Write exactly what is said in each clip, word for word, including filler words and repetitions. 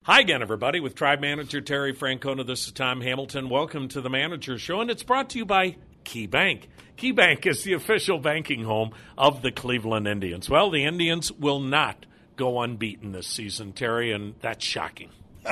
Hi again, everybody. With Tribe Manager Terry Francona, this is Tom Hamilton. Welcome to the Manager Show, and it's brought to you by KeyBank. KeyBank is the official banking home of the Cleveland Indians. Well, the Indians will not go unbeaten this season, Terry, and that's shocking.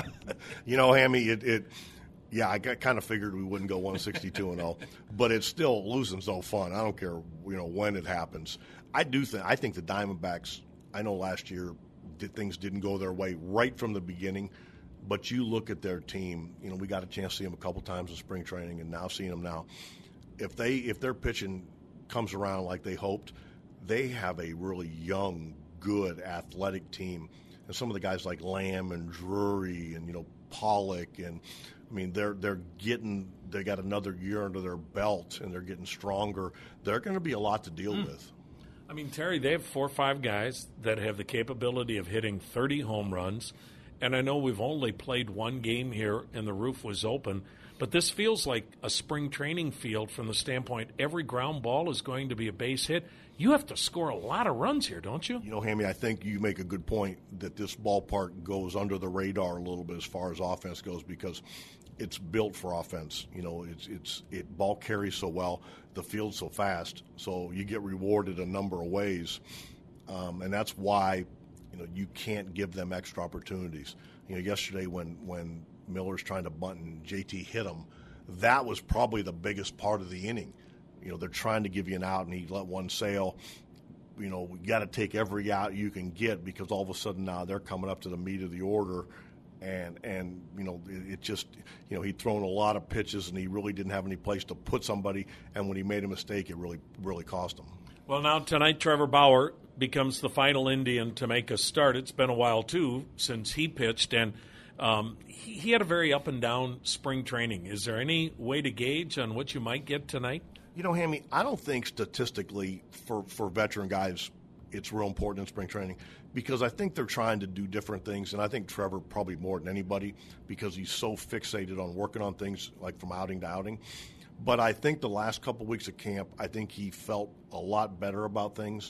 You know, Hammy, it, it yeah, I kind of figured we wouldn't go one sixty-two and oh, but it's still losing's no fun. I don't care, you know, when it happens. I do think I think the Diamondbacks. I know last year did, things didn't go their way right from the beginning, but you look at their team. You know, we got a chance to see them a couple times in spring training, and now seeing them now. If they if their pitching comes around like they hoped, they have a really young, good, athletic team. And some of the guys like Lamb and Drury and, you know, Pollock, and I mean they're they're getting they got another year under their belt and they're getting stronger. They're going to be a lot to deal mm. with. I mean, Terry, they have four or five guys that have the capability of hitting thirty home runs. And I know we've only played one game here and the roof was open, but this feels like a spring training field from the standpoint every ground ball is going to be a base hit. You have to score a lot of runs here, don't you? You know, Hammy, I think you make a good point that this ballpark goes under the radar a little bit as far as offense goes because it's built for offense. You know, it's it's it ball carries so well, the field's so fast, so you get rewarded a number of ways, um, and that's why you know you can't give them extra opportunities. You know, yesterday when when Miller's trying to bunt and J T hit him, that was probably the biggest part of the inning. You know, they're trying to give you an out, and he let one sail. You know, we got to take every out you can get because all of a sudden now they're coming up to the meat of the order, and and you know it, it just you know he'd thrown a lot of pitches and he really didn't have any place to put somebody, and when he made a mistake, it really really cost him. Well, now tonight Trevor Bauer becomes the final Indian to make a start. It's been a while too since he pitched, and um, he, he had a very up and down spring training. Is there any way to gauge on what you might get tonight? You know, Hammy, I don't think statistically for, for veteran guys it's real important in spring training because I think they're trying to do different things, and I think Trevor probably more than anybody because he's so fixated on working on things like from outing to outing. But I think the last couple of weeks of camp, I think he felt a lot better about things.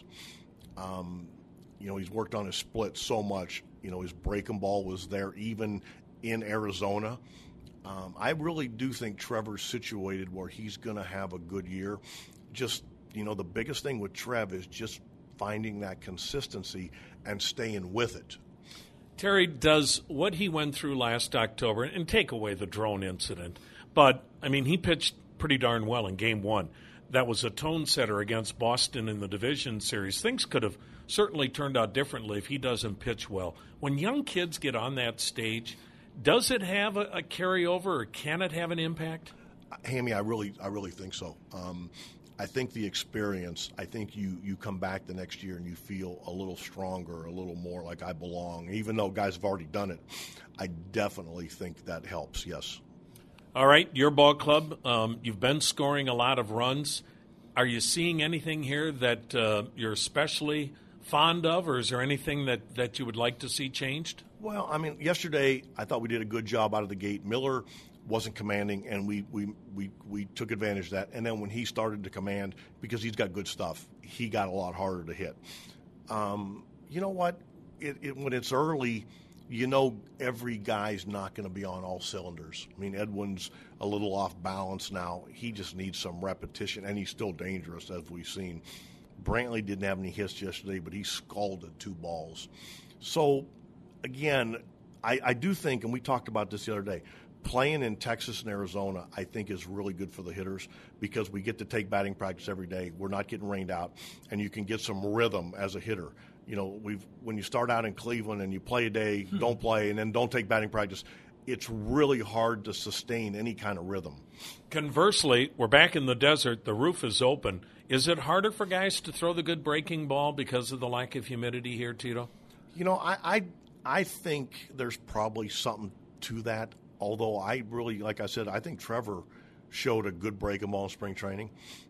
Um, you know, he's worked on his split so much. You know, his breaking ball was there even in Arizona. Um, I really do think Trevor's situated where he's going to have a good year. Just, you know, the biggest thing with Trev is just finding that consistency and staying with it. Terry, does what he went through last October, and take away the drone incident, but, I mean, he pitched pretty darn well in game one. That was a tone setter against Boston in the division series. Things could have certainly turned out differently if he doesn't pitch well. When young kids get on that stage, does it have a, a carryover, or can it have an impact? Hammy, I really, I really think so. Um, I think the experience. I think you, you come back the next year and you feel a little stronger, a little more like I belong. Even though guys have already done it, I definitely think that helps. Yes. All right, your ball club. Um, you've been scoring a lot of runs. Are you seeing anything here that uh, you're especially fond of, or is there anything that, that you would like to see changed? Well, I mean, yesterday I thought we did a good job out of the gate. Miller wasn't commanding, and we, we, we, we took advantage of that. And then when he started to command, because he's got good stuff, he got a lot harder to hit. Um, you know what? It, it, when it's early, you know every guy's not going to be on all cylinders. I mean, Edwin's a little off balance now. He just needs some repetition, and he's still dangerous, as we've seen. Brantley didn't have any hits yesterday, but he scalded two balls. So, again, I, I do think, and we talked about this the other day, playing in Texas and Arizona I think is really good for the hitters because we get to take batting practice every day. We're not getting rained out, and you can get some rhythm as a hitter. You know, we've when you start out in Cleveland and you play a day, hmm. don't play, and then don't take batting practice, it's really hard to sustain any kind of rhythm. Conversely, we're back in the desert. The roof is open. Is it harder for guys to throw the good breaking ball because of the lack of humidity here, Tito? You know, I I, I think there's probably something to that, although I really, like I said, I think Trevor showed a good breaking ball in spring training.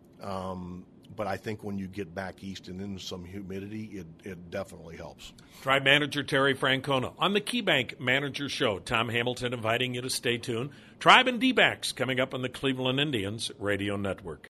Um, but I think when you get back east and into some humidity, it, it definitely helps. Tribe Manager Terry Francona on the KeyBank Manager Show. Tom Hamilton inviting you to stay tuned. Tribe and D-backs coming up on the Cleveland Indians Radio Network.